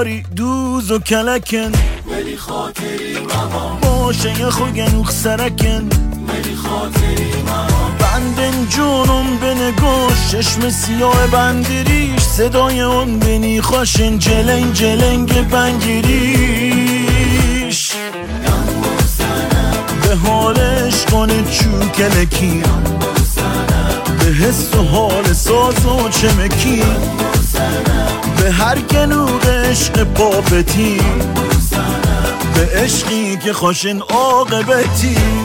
یاری دوز و کلکن ولی خاطری ممان باشه یه خوگنوخ سرکن ولی خاطری ممان بندن جونم به نگوش چشم سیاه بندریش صدای اون بینی خوشن جلنگ جلنگ بنگیریش به حالش کنه چوکلکی به حس و حال ساز و چمکی به هر گنوغ عشق پاپتی به عشقی که خوشن عاقبتی